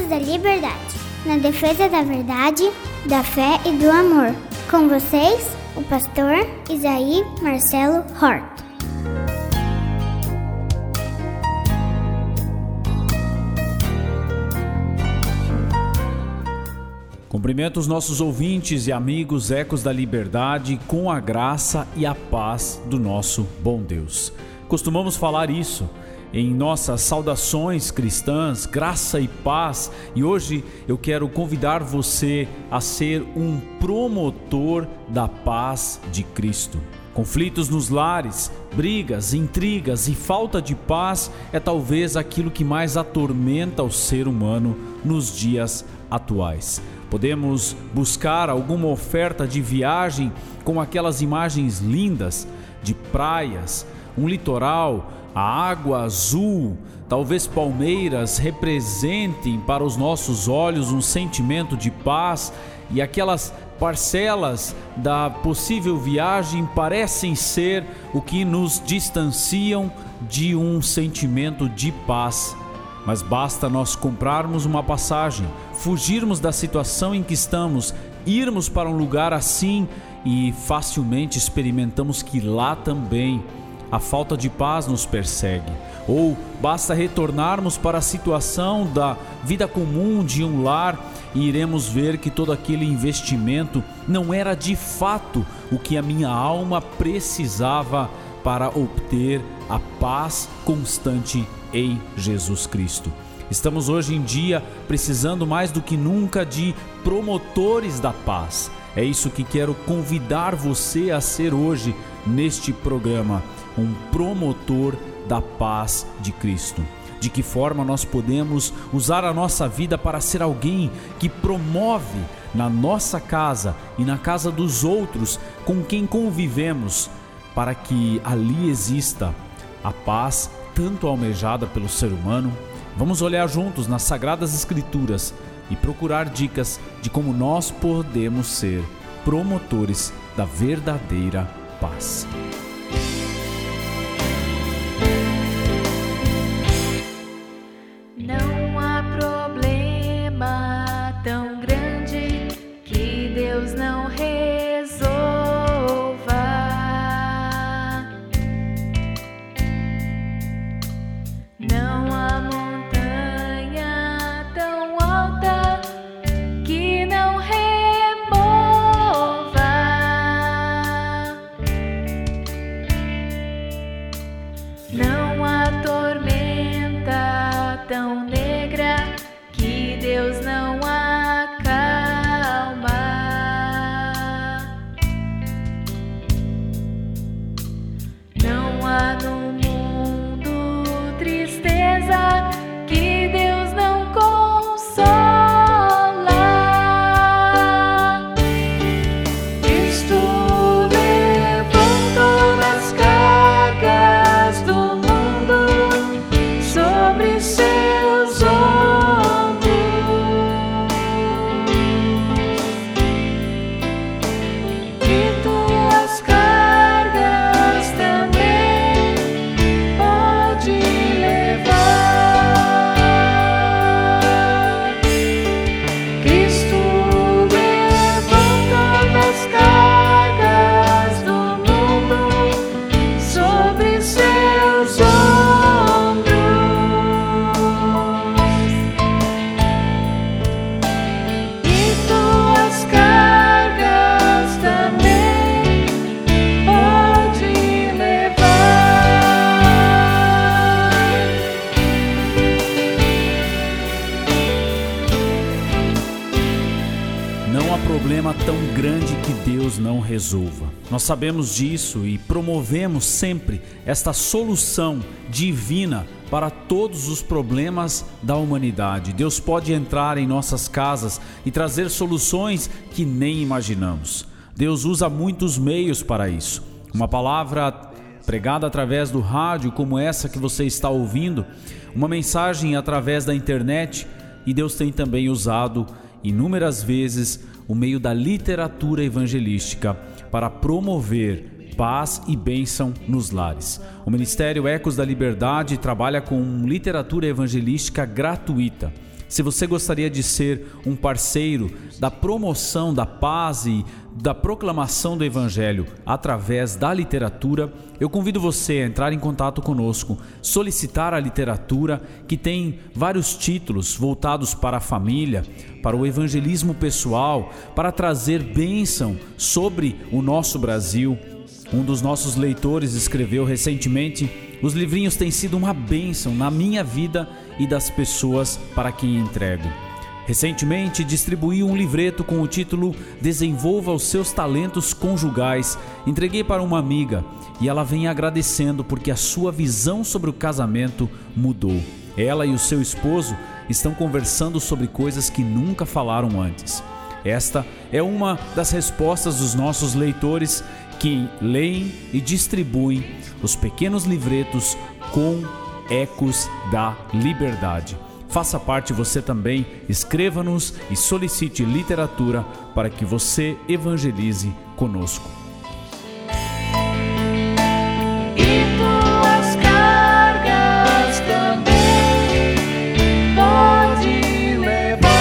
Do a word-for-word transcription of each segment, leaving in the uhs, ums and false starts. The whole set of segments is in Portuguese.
da Liberdade, na defesa da verdade, da fé e do amor. Com vocês, o pastor Isaí Marcelo Hort. Cumprimento os nossos ouvintes e amigos Ecos da Liberdade com a graça e a paz do nosso bom Deus. Costumamos falar isso em nossas saudações cristãs, graça e paz, e hoje eu quero convidar você a ser um promotor da paz de Cristo. Conflitos nos lares, brigas, intrigas e falta de paz é talvez aquilo que mais atormenta o ser humano nos dias atuais. Podemos buscar alguma oferta de viagem com aquelas imagens lindas de praias, um litoral, a água azul, talvez palmeiras representem para os nossos olhos um sentimento de paz, e aquelas parcelas da possível viagem parecem ser o que nos distanciam de um sentimento de paz. Mas basta nós comprarmos uma passagem, fugirmos da situação em que estamos, irmos para um lugar assim e facilmente experimentamos que lá também a falta de paz nos persegue. Ou basta retornarmos para a situação da vida comum de um lar e iremos ver que todo aquele investimento não era de fato o que a minha alma precisava para obter a paz constante em Jesus Cristo. Estamos hoje em dia precisando mais do que nunca de promotores da paz. É isso que quero convidar você a ser hoje neste programa, um promotor da paz de Cristo. De que forma nós podemos usar a nossa vida para ser alguém que promove na nossa casa e na casa dos outros com quem convivemos, para que ali exista a paz tanto almejada pelo ser humano. Vamos olhar juntos nas Sagradas Escrituras e procurar dicas de como nós podemos ser promotores da verdadeira paz. Não há problema tão grande que Deus não resolva. Não há montanha tão alta que não remova. Não há tormenta tão negra que Deus não acalma. Não há no mundo tristeza que Deus não consola. Cristo levou todas as cargas do mundo sobre seus ombros, e tuas cargas também pode levar. Cristo levou todas as cargas do mundo sobre seus ombros, e tuas cargas também pode levar. Não há problema tão grande que Deus não resolva. Nós sabemos disso e promovemos sempre esta solução divina para todos os problemas da humanidade. Deus pode entrar em nossas casas e trazer soluções que nem imaginamos. Deus usa muitos meios para isso. Uma palavra pregada através do rádio, como essa que você está ouvindo, uma mensagem através da internet, e Deus tem também usado inúmeras vezes o meio da literatura evangelística para promover paz e bênção nos lares. O Ministério Ecos da Liberdade trabalha com literatura evangelística gratuita. Se você gostaria de ser um parceiro da promoção da paz e da proclamação do Evangelho através da literatura, eu convido você a entrar em contato conosco, solicitar a literatura que tem vários títulos voltados para a família, para o evangelismo pessoal, para trazer bênção sobre o nosso Brasil. Um dos nossos leitores escreveu recentemente: os livrinhos têm sido uma bênção na minha vida e das pessoas para quem entrego. Recentemente distribuí um livreto com o título Desenvolva os seus talentos conjugais. Entreguei para uma amiga e ela vem agradecendo porque a sua visão sobre o casamento mudou. Ela e o seu esposo estão conversando sobre coisas que nunca falaram antes. Esta é uma das respostas dos nossos leitores que leem e distribuem os pequenos livretos com ecos da liberdade. Faça parte você também, escreva-nos e solicite literatura para que você evangelize conosco. E tuas cargas também pode levar.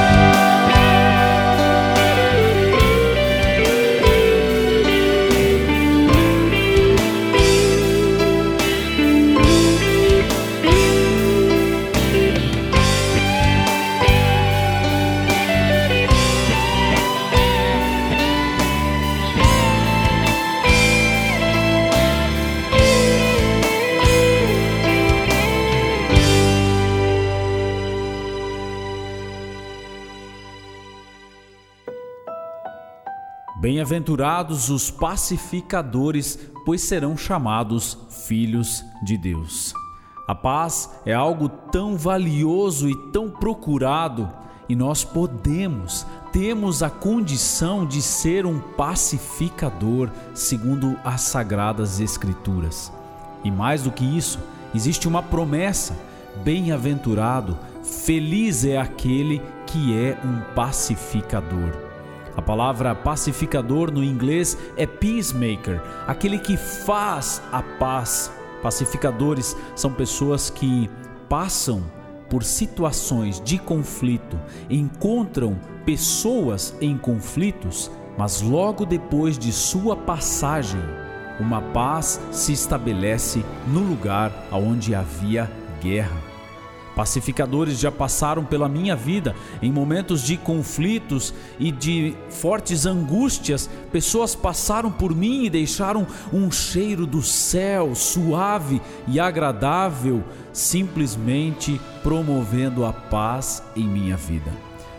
Bem-aventurados os pacificadores, pois serão chamados filhos de Deus. A paz é algo tão valioso e tão procurado, e nós podemos, temos a condição de ser um pacificador, segundo as Sagradas Escrituras. E mais do que isso, existe uma promessa: bem-aventurado, feliz é aquele que é um pacificador. A palavra pacificador no inglês é peacemaker, aquele que faz a paz. Pacificadores são pessoas que passam por situações de conflito, encontram pessoas em conflitos, mas logo depois de sua passagem, uma paz se estabelece no lugar onde havia guerra. Pacificadores já passaram pela minha vida em momentos de conflitos e de fortes angústias. Pessoas passaram por mim e deixaram um cheiro do céu suave e agradável, simplesmente promovendo a paz em minha vida.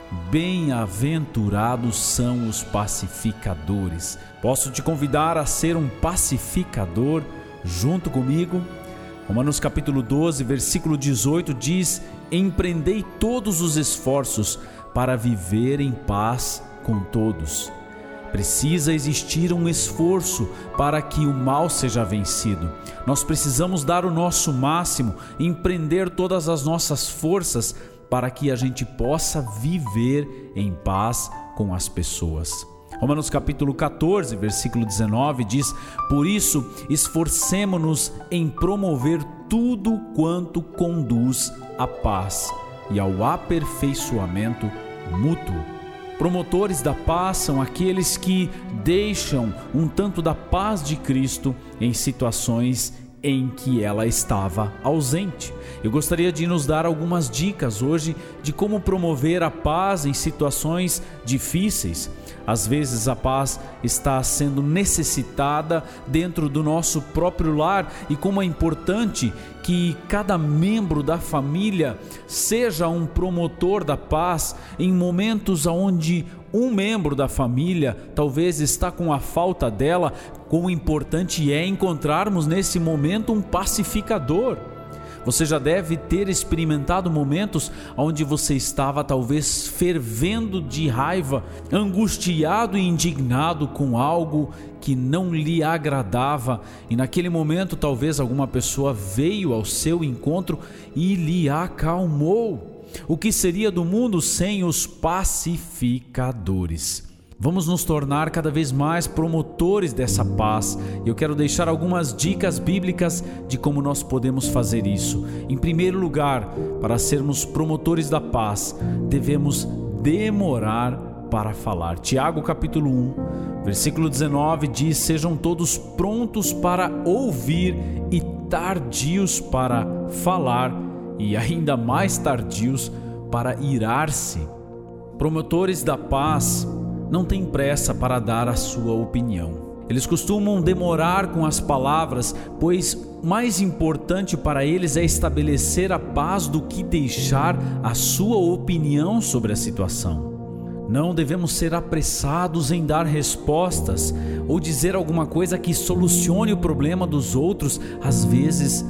Bem-aventurados são os pacificadores. Posso te convidar a ser um pacificador junto comigo? Romanos capítulo doze, versículo dezoito diz: empreendei todos os esforços para viver em paz com todos. Precisa existir um esforço para que o mal seja vencido. Nós precisamos dar o nosso máximo, empreender todas as nossas forças para que a gente possa viver em paz com as pessoas. Romanos capítulo catorze, versículo dezenove diz: por isso, esforcemo-nos em promover tudo quanto conduz à paz e ao aperfeiçoamento mútuo. Promotores da paz são aqueles que deixam um tanto da paz de Cristo em situações em que ela estava ausente. Eu gostaria de nos dar algumas dicas hoje de como promover a paz em situações difíceis. Às vezes a paz está sendo necessitada dentro do nosso próprio lar, e como é importante que cada membro da família seja um promotor da paz em momentos onde um membro da família talvez está com a falta dela. Quão importante é encontrarmos nesse momento um pacificador. Você já deve ter experimentado momentos onde você estava talvez fervendo de raiva, angustiado e indignado com algo que não lhe agradava, e naquele momento talvez alguma pessoa veio ao seu encontro e lhe acalmou. O que seria do mundo sem os pacificadores? Vamos nos tornar cada vez mais promotores dessa paz. Eu quero deixar algumas dicas bíblicas de como nós podemos fazer isso. Em primeiro lugar, para sermos promotores da paz, devemos demorar para falar. Tiago capítulo um, versículo dezenove diz: sejam todos prontos para ouvir e tardios para falar, e ainda mais tardios para irar-se. Promotores da paz não têm pressa para dar a sua opinião. Eles costumam demorar com as palavras, pois mais importante para eles é estabelecer a paz do que deixar a sua opinião sobre a situação. Não devemos ser apressados em dar respostas ou dizer alguma coisa que solucione o problema dos outros, às vezes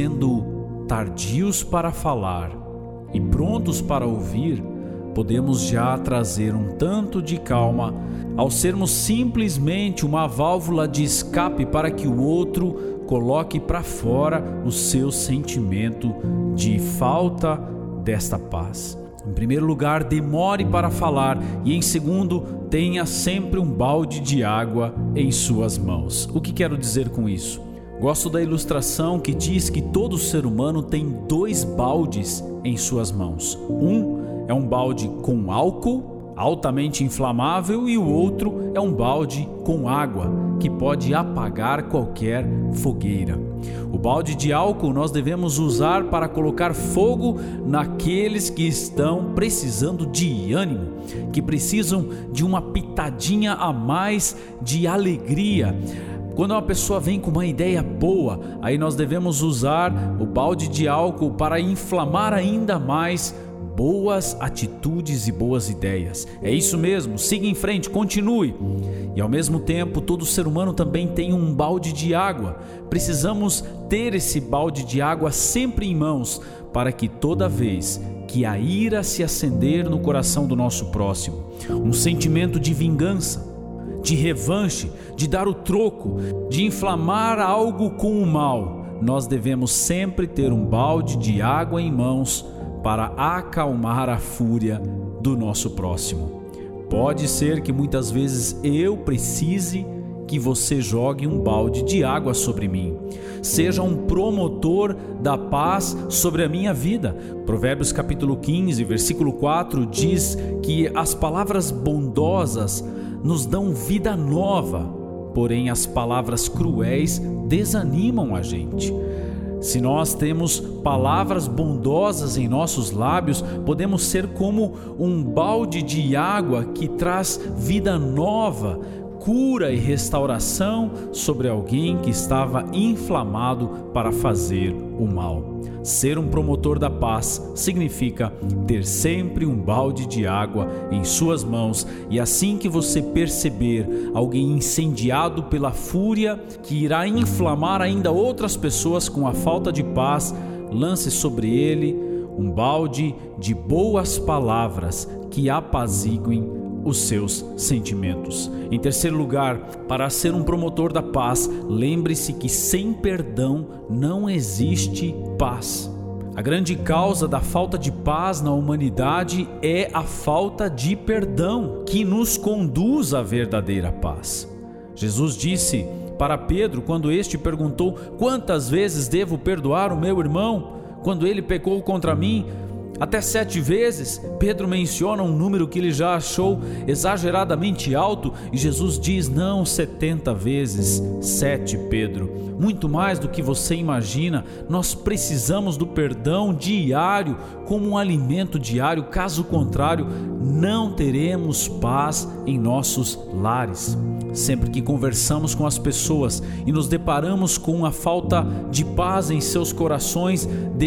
sendo tardios para falar e prontos para ouvir. Podemos já trazer um tanto de calma ao sermos simplesmente uma válvula de escape para que o outro coloque para fora o seu sentimento de falta desta paz. Em primeiro lugar, demore para falar, e em segundo, tenha sempre um balde de água em suas mãos. O que quero dizer com isso? Gosto da ilustração que diz que todo ser humano tem dois baldes em suas mãos. Um é um balde com álcool, altamente inflamável, e o outro é um balde com água, que pode apagar qualquer fogueira. O balde de álcool nós devemos usar para colocar fogo naqueles que estão precisando de ânimo, que precisam de uma pitadinha a mais de alegria. Quando uma pessoa vem com uma ideia boa, aí nós devemos usar o balde de álcool para inflamar ainda mais boas atitudes e boas ideias. É isso mesmo, siga em frente, continue. E ao mesmo tempo, todo ser humano também tem um balde de água. Precisamos ter esse balde de água sempre em mãos, para que toda vez que a ira se acender no coração do nosso próximo, um sentimento de vingança, de revanche, de dar o troco, de inflamar algo com o mal, nós devemos sempre ter um balde de água em mãos para acalmar a fúria do nosso próximo. Pode ser que muitas vezes eu precise que você jogue um balde de água sobre mim. Seja um promotor da paz sobre a minha vida. Provérbios capítulo quinze, versículo quatro diz que as palavras bondosas nos dão vida nova, porém as palavras cruéis desanimam a gente. Se nós temos palavras bondosas em nossos lábios, podemos ser como um balde de água que traz vida nova, cura e restauração sobre alguém que estava inflamado para fazer o mal. Ser um promotor da paz significa ter sempre um balde de água em suas mãos, e assim que você perceber alguém incendiado pela fúria que irá inflamar ainda outras pessoas com a falta de paz, lance sobre ele um balde de boas palavras que apaziguem os seus sentimentos. Em terceiro lugar, para ser um promotor da paz, lembre-se que sem perdão não existe paz. A grande causa da falta de paz na humanidade é a falta de perdão, que nos conduz à verdadeira paz. Jesus disse para Pedro, quando este perguntou: quantas vezes devo perdoar o meu irmão quando ele pecou contra mim? Até sete vezes. Pedro menciona um número que ele já achou exageradamente alto, e Jesus diz: não, setenta vezes sete, Pedro. Muito mais do que você imagina. Nós precisamos do perdão diário como um alimento diário. Caso contrário, não teremos paz em nossos lares. Sempre que conversamos com as pessoas e nos deparamos com a falta de paz em seus corações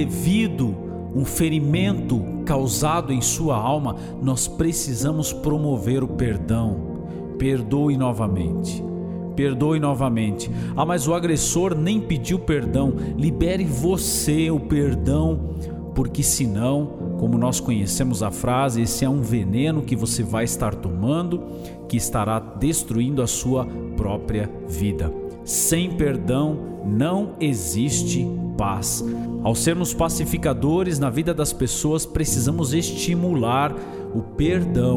devido um ferimento causado em sua alma, nós precisamos promover o perdão. Perdoe novamente. Perdoe novamente. Ah, mas o agressor nem pediu perdão. Libere você o perdão, porque senão, como nós conhecemos a frase, esse é um veneno que você vai estar tomando, que estará destruindo a sua própria vida. Sem perdão não existe paz. Ao sermos pacificadores na vida das pessoas, precisamos estimular o perdão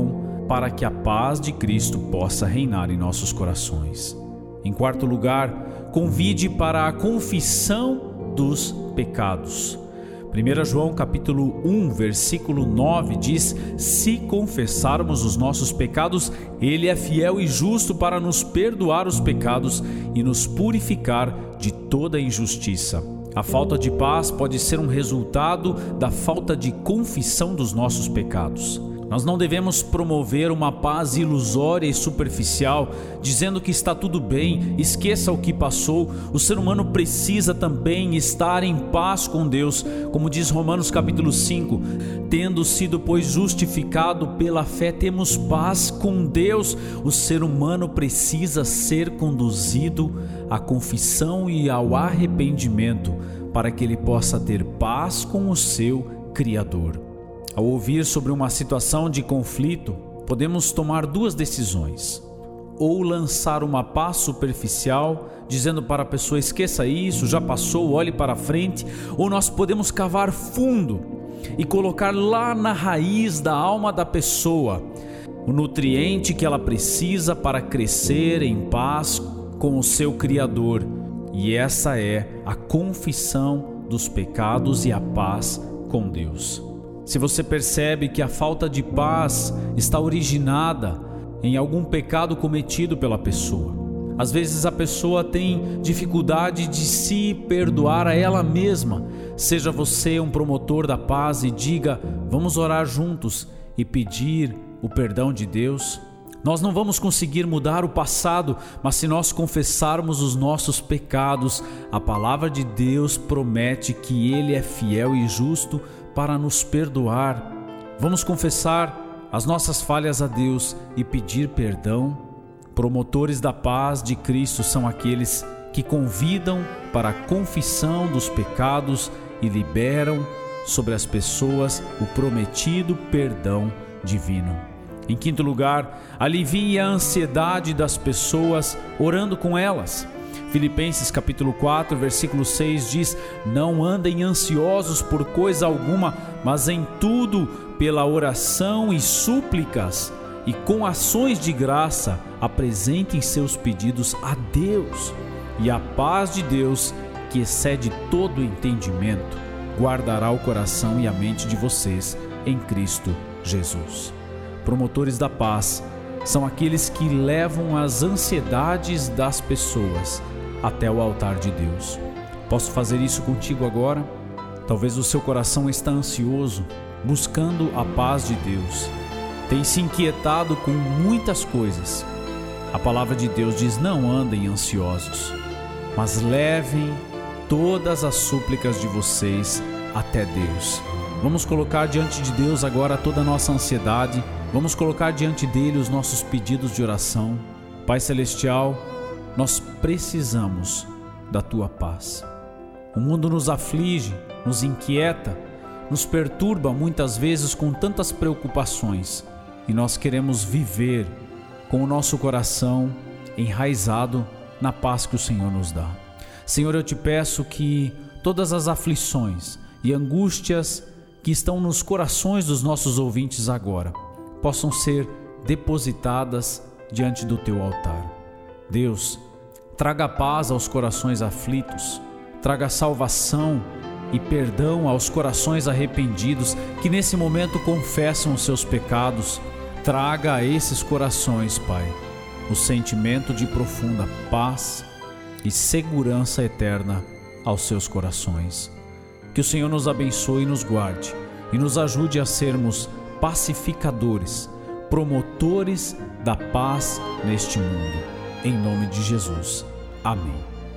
para que a paz de Cristo possa reinar em nossos corações. Em quarto lugar, convide para a confissão dos pecados. primeiro João capítulo um, versículo nove diz: se confessarmos os nossos pecados, Ele é fiel e justo para nos perdoar os pecados e nos purificar de toda injustiça. A falta de paz pode ser um resultado da falta de confissão dos nossos pecados. Nós não devemos promover uma paz ilusória e superficial, dizendo que está tudo bem, esqueça o que passou. O ser humano precisa também estar em paz com Deus, como diz Romanos capítulo cinco, tendo sido, pois, justificado pela fé, temos paz com Deus. O ser humano precisa ser conduzido à confissão e ao arrependimento, para que ele possa ter paz com o seu Criador. Ao ouvir sobre uma situação de conflito, podemos tomar duas decisões: ou lançar uma paz superficial, dizendo para a pessoa esqueça isso, já passou, olhe para frente, ou nós podemos cavar fundo e colocar lá na raiz da alma da pessoa o nutriente que ela precisa para crescer em paz com o seu Criador. E essa é a confissão dos pecados e a paz com Deus. Se você percebe que a falta de paz está originada em algum pecado cometido pela pessoa, às vezes a pessoa tem dificuldade de se perdoar a ela mesma. Seja você um promotor da paz e diga: vamos orar juntos e pedir o perdão de Deus. Nós não vamos conseguir mudar o passado, mas se nós confessarmos os nossos pecados, a palavra de Deus promete que Ele é fiel e justo para nos perdoar. Vamos confessar as nossas falhas a Deus e pedir perdão. Promotores da paz de Cristo são aqueles que convidam para a confissão dos pecados e liberam sobre as pessoas o prometido perdão divino. Em quinto lugar, alivie a ansiedade das pessoas orando com elas. Filipenses capítulo quatro, versículo seis diz: não andem ansiosos por coisa alguma, mas em tudo, pela oração e súplicas, e com ações de graça, apresentem seus pedidos a Deus. E a paz de Deus, que excede todo entendimento, guardará o coração e a mente de vocês em Cristo Jesus. Promotores da paz são aqueles que levam as ansiedades das pessoas até o altar de Deus. Posso fazer isso contigo agora? Talvez o seu coração está ansioso, buscando a paz de Deus. Tem se inquietado com muitas coisas. A palavra de Deus diz: não andem ansiosos, mas levem todas as súplicas de vocês até Deus. Vamos colocar diante de Deus agora toda a nossa ansiedade. Vamos colocar diante dele os nossos pedidos de oração. Pai Celestial, nós precisamos da Tua paz. O mundo nos aflige, nos inquieta, nos perturba muitas vezes com tantas preocupações, e nós queremos viver com o nosso coração enraizado na paz que o Senhor nos dá. Senhor, eu te peço que todas as aflições e angústias que estão nos corações dos nossos ouvintes agora possam ser depositadas diante do Teu altar. Deus, traga paz aos corações aflitos, traga salvação e perdão aos corações arrependidos que nesse momento confessam os seus pecados. Traga a esses corações, Pai, o sentimento de profunda paz e segurança eterna aos seus corações. Que o Senhor nos abençoe e nos guarde e nos ajude a sermos pacificadores, promotores da paz neste mundo. Em nome de Jesus. Amém.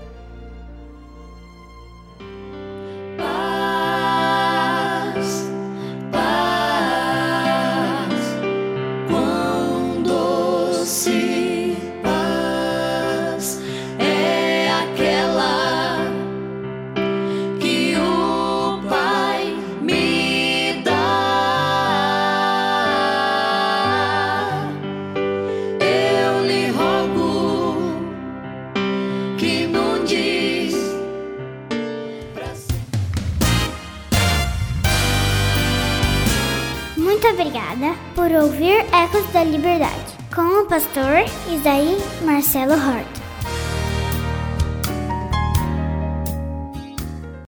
Paz, paz, quão doce paz é aquela que o Pai me dá. Eu lhe rogo que obrigada por ouvir Ecos da Liberdade, com o pastor Isaí Marcelo Hort.